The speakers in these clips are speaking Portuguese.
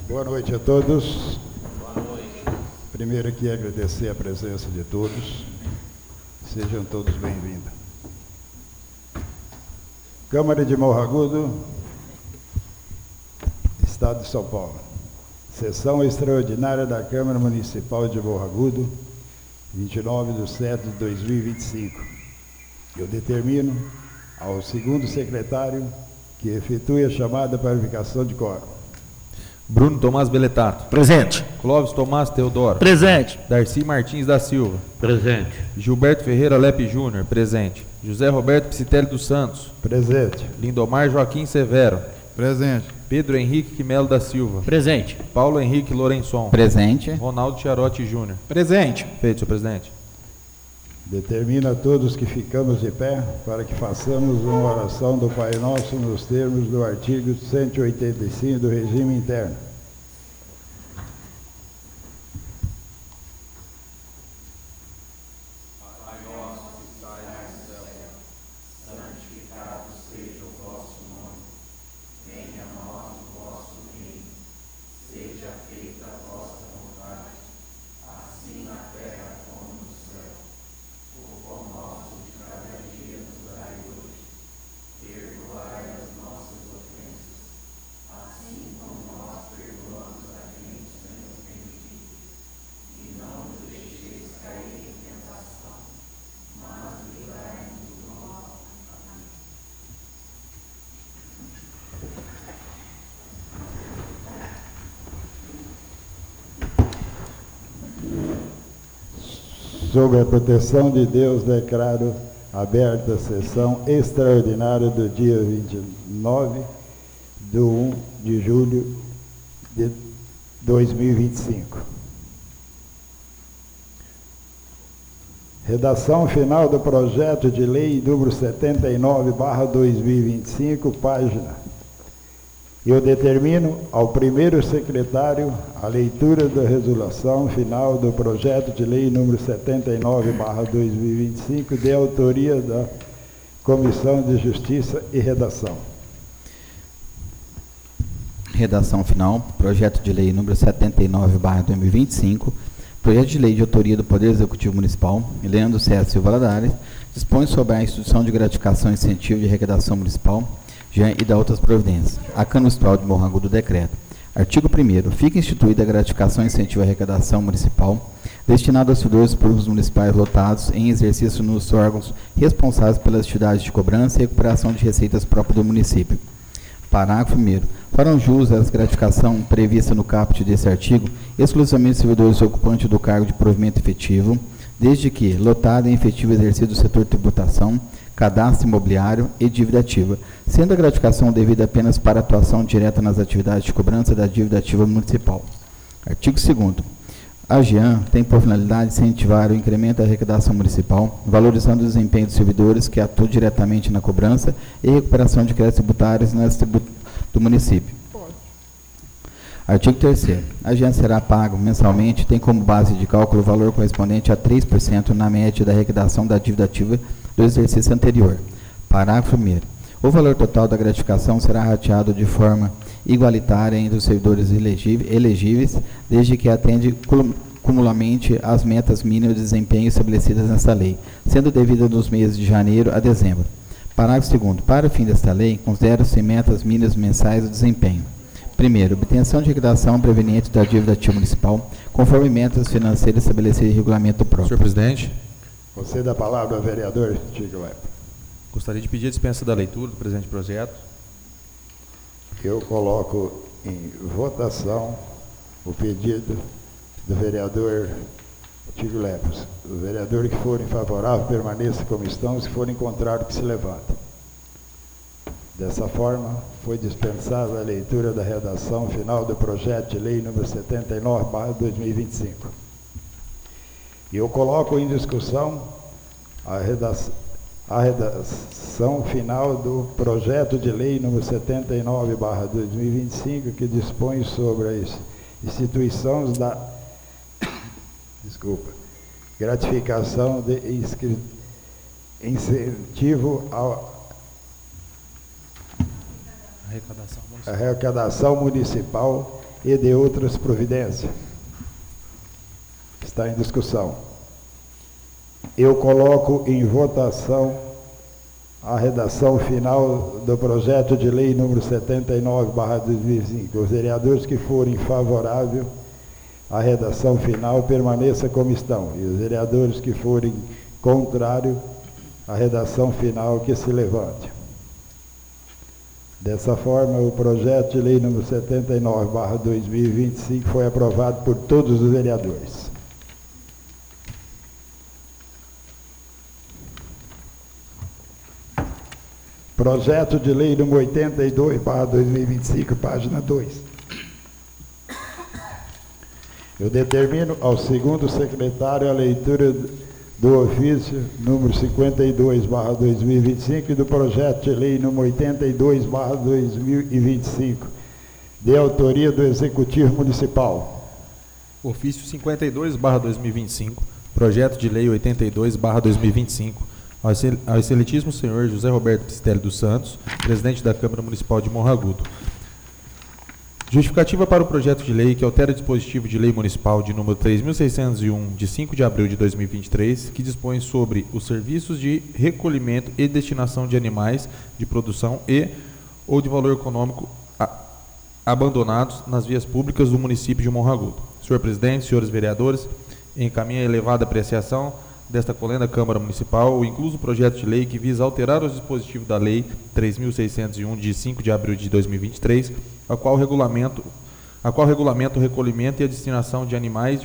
Boa noite a todos. Primeiro aqui agradecer a presença de todos. Sejam todos bem-vindos. Câmara de Morro Agudo, Estado de São Paulo. Sessão extraordinária da Câmara Municipal de Morro Agudo, 29/7/2025. Eu determino ao segundo secretário que efetue a chamada para verificação de quórum. Bruno Tomás Beletato. Presente. Clóvis Tomás Teodoro. Presente. Darcy Martins da Silva. Presente. Gilberto Ferreira Lepe Júnior. Presente. José Roberto Psitelli dos Santos. Presente. Lindomar Joaquim Severo. Presente. Pedro Henrique Quimelo da Silva. Presente. Paulo Henrique Lourençon. Presente. Ronaldo Chiarotti Júnior. Presente. Feito, senhor presidente. Determina a todos que ficamos de pé para que façamos uma oração do Pai Nosso nos termos do artigo 185 do regime interno. Pai nosso que estais no céu, santificado seja o vosso nome. Venha a nós o vosso reino. Seja feita a vossa vontade, assim na terra como no céu. O pão nosso de cada dia nos dai hoje. Perdoai as nossas ofensas, assim como nós perdoamos a quem nos tem ofendido. E não nos deixeis cair em tentação, mas livrai-nos do mal. Amém. Sob a proteção de Deus, declaro aberta a sessão extraordinária do dia 29/1/julho de 2025. Redação final do projeto de lei número 79/2025, página. Eu determino ao primeiro secretário a leitura da resolução final do projeto de lei número 79/2025, de autoria da Comissão de Justiça e Redação. Redação final, projeto de lei número 79/2025, projeto de lei de autoria do Poder Executivo Municipal, Leandro César Silva Ladares, dispõe sobre a instituição de gratificação e incentivo de arrecadação municipal e da outras providências. A Câmara Municipal de Morro Agudo decreta. Artigo 1º. Fica instituída a gratificação e incentivo à arrecadação municipal destinada aos servidores públicos municipais lotados em exercício nos órgãos responsáveis pelas atividades de cobrança e recuperação de receitas próprias do município. Parágrafo 1º. Farão jus à gratificação prevista no caput desse artigo exclusivamente servidores ocupantes do cargo de provimento efetivo, desde que lotado em efetivo exercício do setor de tributação, cadastro imobiliário e dívida ativa, sendo a gratificação devida apenas para atuação direta nas atividades de cobrança da dívida ativa municipal. Artigo 2º. A AGEAN tem por finalidade incentivar o incremento da arrecadação municipal, valorizando o desempenho dos servidores que atuam diretamente na cobrança e recuperação de créditos tributários nas tributos do município. Artigo 3º. A AGEAN será pago mensalmente, tem como base de cálculo o valor correspondente a 3% na média da arrecadação da dívida ativa do exercício anterior. Parágrafo 1º. O valor total da gratificação será rateado de forma igualitária entre os servidores elegíveis, desde que atende cumulamente às metas mínimas de desempenho estabelecidas nesta lei, sendo devida nos meses de janeiro a dezembro. Parágrafo 2º. Para o fim desta lei, considera-se metas mínimas mensais de desempenho. Primeiro, obtenção de arrecadação proveniente da dívida ativa municipal, conforme metas financeiras estabelecidas em regulamento próprio. Senhor presidente, Conceda a palavra ao vereador Chico Lepe. gostaria de pedir a dispensa da leitura do presente projeto. Eu coloco em votação o pedido do vereador Chico Lepe. O vereador que for favorável permaneça como estão, se for contrário que se levante. Dessa forma, foi dispensada a leitura da redação final do projeto de lei número 79/2025. E eu coloco em discussão a redação final do projeto de lei número 79/2025, que dispõe sobre as instituições da gratificação de incentivo arrecadação municipal e de outras providências. Está em discussão. Eu coloco em votação a redação final do projeto de lei número 79/2005. Os vereadores que forem favoráveis à redação final permaneçam como estão. E os vereadores que forem contrários à redação final que se levante. Dessa forma, o projeto de lei número 79/2025 foi aprovado por todos os vereadores. Projeto de lei número 82/2025, página 2. Eu determino ao segundo secretário a leitura do ofício número 52/2025 e do projeto de lei número 82/2025, de autoria do Executivo Municipal. Ofício 52/2025, projeto de lei 82/2025, ao excelentíssimo senhor José Roberto Pistelli dos Santos, presidente da Câmara Municipal de Monragudo. Justificativa para o projeto de lei que altera o dispositivo de lei municipal de número 3.601, de 5 de abril de 2023, que dispõe sobre os serviços de recolhimento e destinação de animais de produção e ou de valor econômico abandonados nas vias públicas do município de Monragudo. Senhor presidente, senhores vereadores, encaminha a elevada apreciação desta colenda Câmara Municipal o incluso projeto de lei que visa alterar os dispositivos da Lei 3.601, de 5 de abril de 2023, a qual regulamenta o recolhimento e a destinação de animais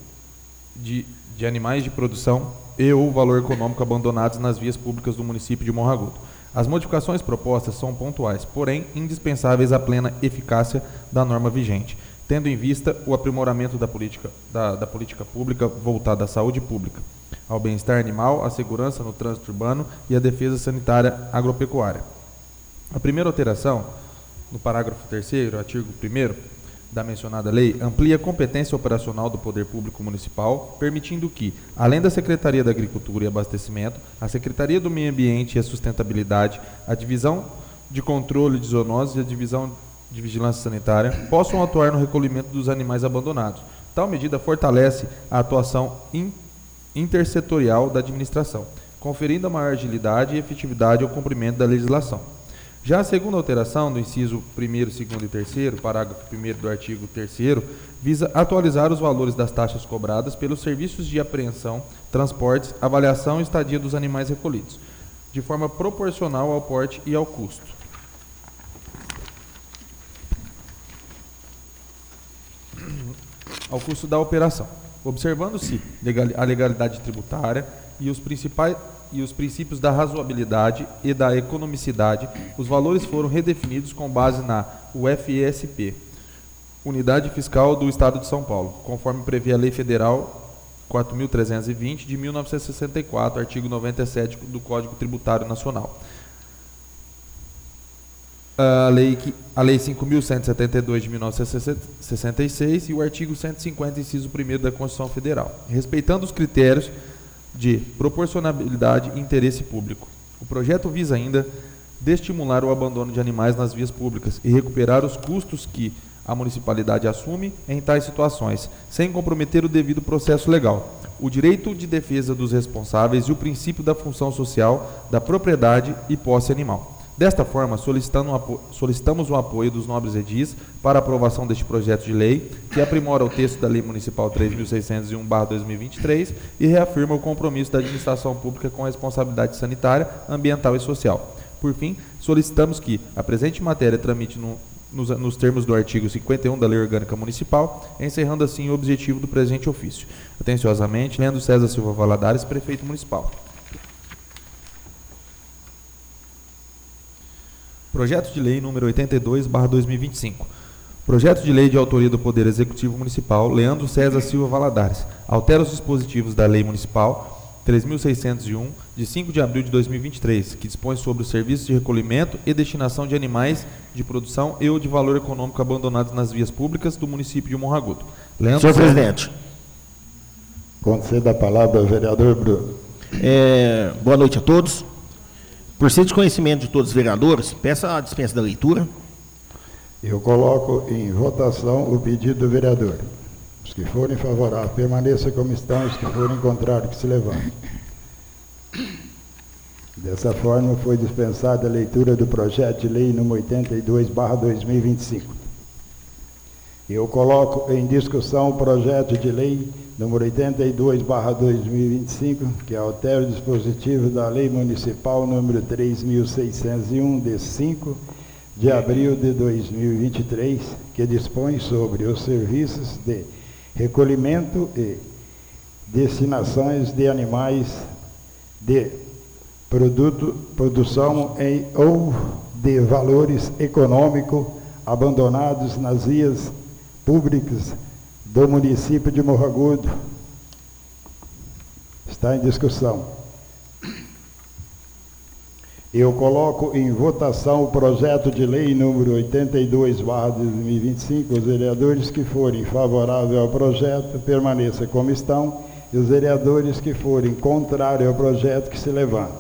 de animais de produção e ou valor econômico abandonados nas vias públicas do município de Monragudo. As modificações propostas são pontuais, porém indispensáveis à plena eficácia da norma vigente, tendo em vista o aprimoramento da política pública voltada à saúde pública, ao bem-estar animal, à segurança no trânsito urbano e à defesa sanitária agropecuária. A primeira alteração, no parágrafo 3º, artigo 1º da mencionada lei, amplia a competência operacional do Poder Público Municipal, permitindo que, além da Secretaria da Agricultura e Abastecimento, a Secretaria do Meio Ambiente e a Sustentabilidade, a Divisão de Controle de Zoonoses e a Divisão de Vigilância Sanitária possam atuar no recolhimento dos animais abandonados. Tal medida fortalece a atuação intersetorial da administração, conferindo a maior agilidade e efetividade ao cumprimento da legislação. Já a segunda alteração, do inciso 1º, 2º e 3º, parágrafo 1º do artigo 3º, visa atualizar os valores das taxas cobradas pelos serviços de apreensão, transportes, avaliação e estadia dos animais recolhidos, de forma proporcional ao porte e ao custo. Ao custo da operação, observando-se a legalidade tributária e os princípios da razoabilidade e da economicidade, os valores foram redefinidos com base na UFSP, Unidade Fiscal do Estado de São Paulo, conforme prevê a Lei Federal 4.320 de 1964, artigo 97 do Código Tributário Nacional. A Lei 5.172 de 1966 e o artigo 150, inciso 1º da Constituição Federal, respeitando os critérios de proporcionalidade e interesse público. O projeto visa ainda desestimular o abandono de animais nas vias públicas e recuperar os custos que a municipalidade assume em tais situações, sem comprometer o devido processo legal, o direito de defesa dos responsáveis e o princípio da função social da propriedade e posse animal. Desta forma, solicitamos o apoio dos nobres edis para a aprovação deste projeto de lei, que aprimora o texto da Lei Municipal 3.601/2023 e reafirma o compromisso da administração pública com a responsabilidade sanitária, ambiental e social. Por fim, solicitamos que a presente matéria tramite nos termos do artigo 51 da Lei Orgânica Municipal, encerrando assim o objetivo do presente ofício. Atenciosamente, Leandro César Silva Valadares, Prefeito Municipal. Projeto de Lei número 82/2025. Projeto de Lei de autoria do Poder Executivo Municipal, Leandro César Silva Valadares. Altera os dispositivos da Lei Municipal 3.601, de 5 de abril de 2023, que dispõe sobre os serviços de recolhimento e destinação de animais de produção e ou de valor econômico abandonados nas vias públicas do município de Monragudo. Senhor presidente. Conceda a palavra ao vereador Bruno. Boa noite a todos. Por ser de conhecimento de todos os vereadores, peço a dispensa da leitura Eu coloco em votação o pedido do vereador. Os que forem favoráveis, permaneçam como estão. Os que forem contrários, que se levantem. Dessa forma, foi dispensada a leitura do projeto de lei número 82/2025. Eu coloco em discussão o projeto de lei número 82/2025, que altera o dispositivo da Lei Municipal número 3.601, de 5 de abril de 2023, que dispõe sobre os serviços de recolhimento e destinações de animais de produção ou de valores econômicos abandonados nas vias públicas do município de Morro Agudo. Está em discussão. Eu coloco em votação o projeto de lei número 82/2025. Os vereadores que forem favoráveis ao projeto, permaneçam como estão, e os vereadores que forem contrários ao projeto, que se levantem.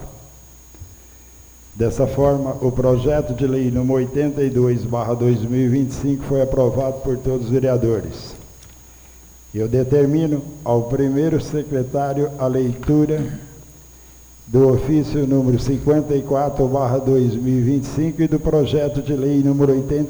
Dessa forma, o projeto de lei número 82/2025 foi aprovado por todos os vereadores. Eu determino ao primeiro secretário a leitura do ofício número 54/2025 e do projeto de lei número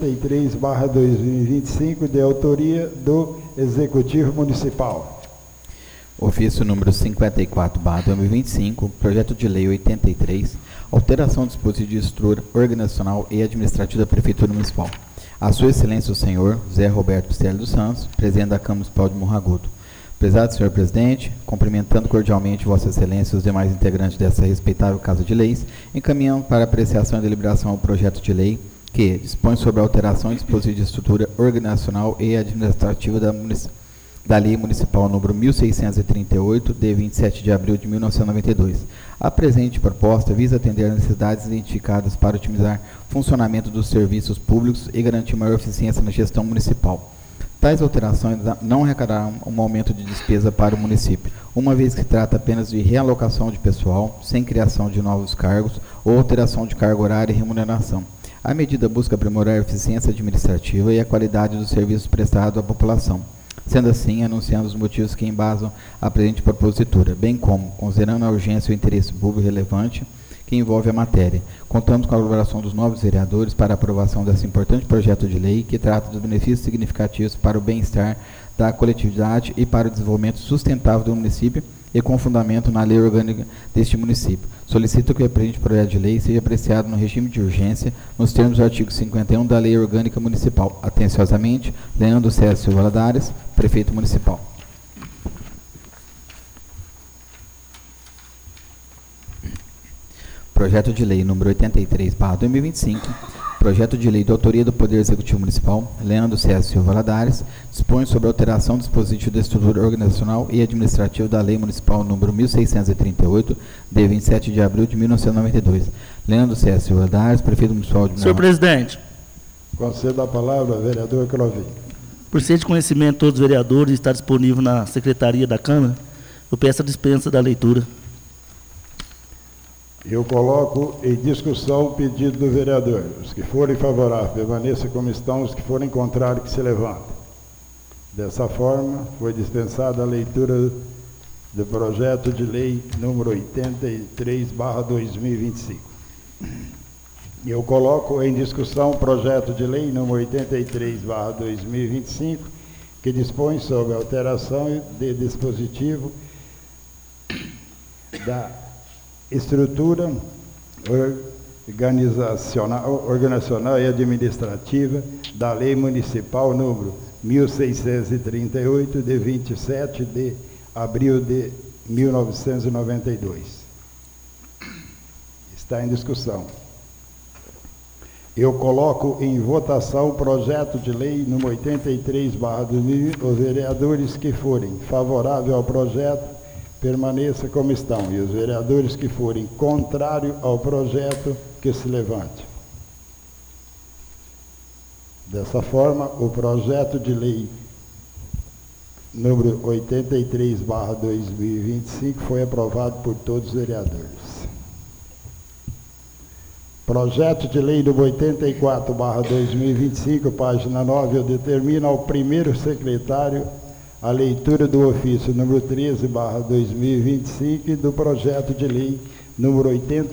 83/2025, de autoria do Executivo Municipal. Ofício número 54/2025, projeto de lei 83, alteração do dispositivo de estrutura organizacional e administrativa da Prefeitura Municipal. A Sua Excelência o Senhor Zé Roberto Pistelli dos Santos, presidente da Câmara Municipal de Morro Agudo. Prezado senhor presidente, cumprimentando cordialmente Vossa Excelência e os demais integrantes dessa respeitável Casa de Leis, encaminhamos para apreciação e deliberação o projeto de lei que dispõe sobre a alteração e dispositivo de estrutura organizacional e administrativa da Lei Municipal número 1638, de 27 de abril de 1992. A presente proposta visa atender às necessidades identificadas para otimizar o funcionamento dos serviços públicos e garantir maior eficiência na gestão municipal. Tais alterações não arrecadarão um aumento de despesa para o município, uma vez que trata apenas de realocação de pessoal, sem criação de novos cargos ou alteração de carga horária e remuneração. A medida busca aprimorar a eficiência administrativa e a qualidade dos serviços prestados à população. Sendo assim, anunciando os motivos que embasam a presente propositura, bem como, considerando a urgência e o interesse público relevante que envolve a matéria, contamos com a colaboração dos novos vereadores para a aprovação desse importante projeto de lei que trata dos benefícios significativos para o bem-estar da coletividade e para o desenvolvimento sustentável do município e com fundamento na lei orgânica deste município. Solicito que o presente projeto de lei seja apreciado no regime de urgência, nos termos do artigo 51 da Lei Orgânica Municipal. Atenciosamente, Leandro César Valadares, Prefeito Municipal. Projeto de lei número 83/2025, projeto de lei de autoria do Poder Executivo Municipal, Leandro César Silva Valadares, dispõe sobre a alteração do dispositivo da estrutura organizacional e administrativa da Lei Municipal número 1638, de 27 de abril de 1992. Leandro César Silva Valadares, Prefeito Municipal de Senhor presidente, concedo a palavra ao vereador Crovin. por ser de conhecimento de todos os vereadores, está disponível na Secretaria da Câmara, eu peço a dispensa da leitura. Eu coloco em discussão o pedido do vereador. Os que forem favoráveis, permaneçam como estão. Os que forem contrários, que se levantem. Dessa forma, foi dispensada a leitura do projeto de lei número 83/2025. Eu coloco em discussão o projeto de lei número 83/2025, que dispõe sobre a alteração de dispositivo da estrutura organizacional e administrativa da Lei Municipal número 1638, de 27 de abril de 1992. Está em discussão. Eu coloco em votação o projeto de lei número 83/2020. Os vereadores que forem favoráveis ao projeto, permaneça como estão, e os vereadores que forem contrários ao projeto, que se levante. Dessa forma, o projeto de lei número 83/2025 foi aprovado por todos os vereadores. projeto de lei número 84/2025, página 9, eu determino ao primeiro secretário a leitura do ofício número 13/2025 e do projeto de lei número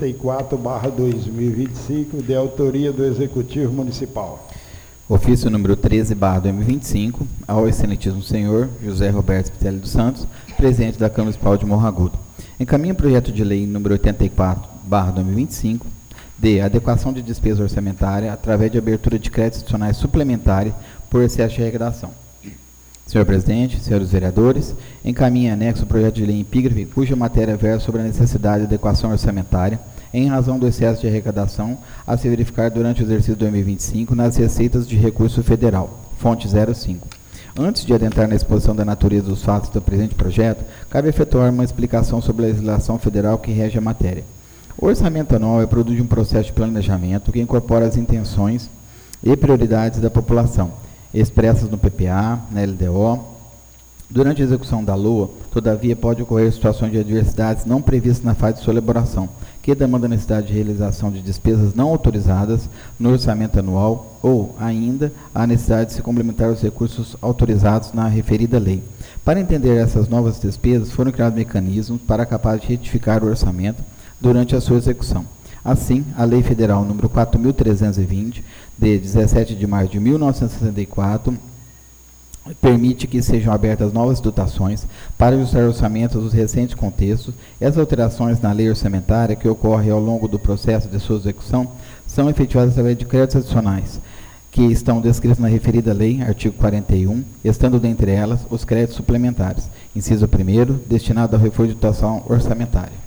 84/2025, de autoria do Executivo Municipal. Ofício número 13/2025, ao excelentíssimo senhor José Roberto Spitelli dos Santos, presidente da Câmara Municipal de Morro Agudo. Encaminha o projeto de lei número 84/2025, de adequação de despesa orçamentária através de abertura de créditos adicionais suplementares por excesso de arrecadação. Senhor presidente, senhores vereadores, encaminha em anexo o projeto de lei em epígrafe cuja matéria versa sobre a necessidade de adequação orçamentária em razão do excesso de arrecadação a se verificar durante o exercício 2025 nas receitas de recurso federal, fonte 05. Antes de adentrar na exposição da natureza dos fatos do presente projeto, cabe efetuar uma explicação sobre a legislação federal que rege a matéria. O orçamento anual é produto de um processo de planejamento que incorpora as intenções e prioridades da população, expressas no PPA, na LDO. Durante a execução da LOA, todavia, pode ocorrer situações de adversidades não previstas na fase de sua elaboração, que demandam a necessidade de realização de despesas não autorizadas no orçamento anual ou, ainda, a necessidade de se complementar os recursos autorizados na referida lei. Para entender essas novas despesas, foram criados mecanismos para capaz de retificar o orçamento durante a sua execução. Assim, a Lei Federal número 4.320, de 17 de março de 1964, permite que sejam abertas novas dotações para ajustar orçamentos aos recentes contextos. Essas alterações na lei orçamentária que ocorrem ao longo do processo de sua execução são efetivadas através de créditos adicionais, que estão descritos na referida lei, artigo 41, estando dentre elas os créditos suplementares. Inciso 1º, destinado ao reforço de dotação orçamentária.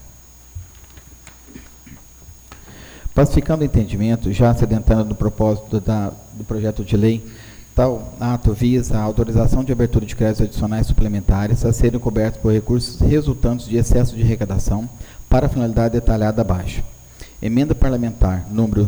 Pacificando o entendimento, já se adentrando no propósito do projeto de lei, tal ato visa a autorização de abertura de créditos adicionais suplementares a serem cobertos por recursos resultantes de excesso de arrecadação para a finalidade detalhada abaixo. Emenda parlamentar número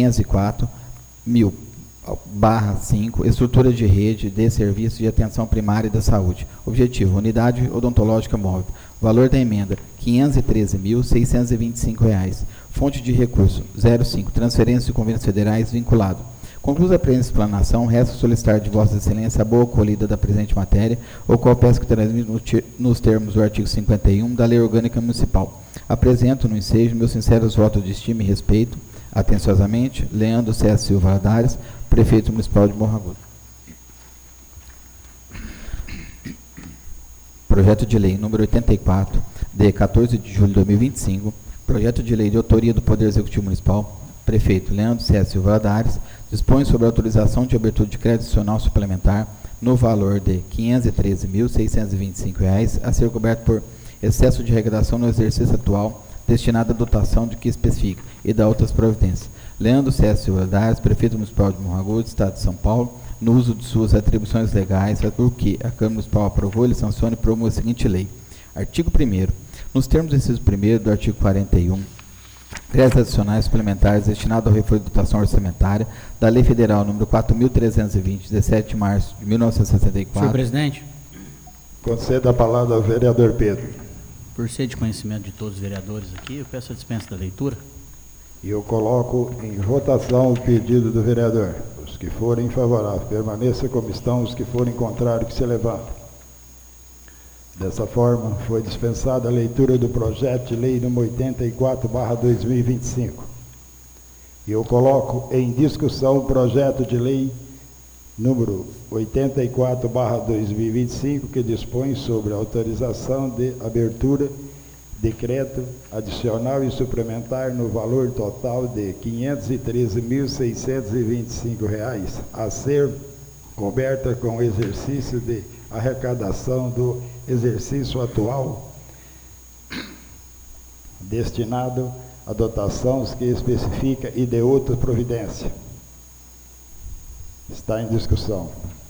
504.000/5, estrutura de rede de serviços de atenção primária e da saúde. Objetivo, unidade odontológica móvel. Valor da emenda, R$ 513.625. Fonte de recurso, 05, transferência de convênios federais vinculado. Conclusa a presente explanação, resta solicitar de Vossa Excelência a boa acolhida da presente matéria, o qual peço que transmita nos termos do artigo 51 da Lei Orgânica Municipal. Apresento no ensejo meus sinceros votos de estima e respeito. Atenciosamente, Leandro César Silva Valadares, Prefeito Municipal de Morro Agudo. Projeto de Lei número 84, de 14 de julho de 2025, projeto de lei de autoria do Poder Executivo Municipal, Prefeito Leandro César Silva Valadares, dispõe sobre a autorização de abertura de crédito adicional suplementar no valor de R$ 513.625 a ser coberto por excesso de arrecadação no exercício atual, destinado à dotação de que especifica e da outras providências. Leandro César Silva Valadares, Prefeito Municipal de Morro Agudo, Estado de São Paulo, no uso de suas atribuições legais, por que a Câmara Municipal aprovou, ele sanciona e promove a seguinte lei. Artigo 1º. Nos termos do inciso 1º do artigo 41, créditos adicionais suplementares destinados ao reforço de dotação orçamentária da Lei Federal número 4.320, 17 de março de 1964. Senhor presidente, Conceda a palavra ao vereador Pedro. por ser de conhecimento de todos os vereadores aqui, eu peço a dispensa da leitura. E eu coloco em votação o pedido do vereador. Os que forem favoráveis, permaneçam como estão. Os que forem contrários, que se levantem. Dessa forma, foi dispensada a leitura do projeto de lei número 84/2025. E eu coloco em discussão o projeto de lei número 84/2025, que dispõe sobre a autorização de abertura decreto adicional e suplementar no valor total de R$ 513.625 a ser coberta com o exercício de arrecadação do exercício atual, destinado à dotação que especifica e de outra providência. Está em discussão.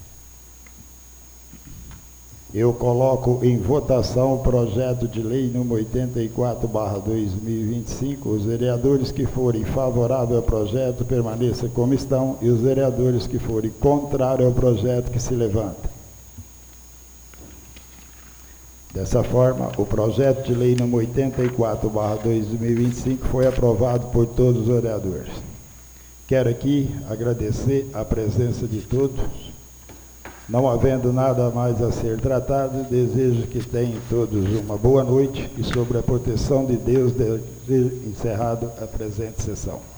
Eu coloco em votação o projeto de lei número 84/2025. Os vereadores que forem favoráveis ao projeto permaneçam como estão, e os vereadores que forem contrários ao projeto que se levantem. Dessa forma, o projeto de lei número 84/2025 foi aprovado por todos os vereadores. Quero aqui agradecer a presença de todos. Não havendo nada mais a ser tratado, desejo que tenham todos uma boa noite e, sobre a proteção de Deus, encerrado a presente sessão.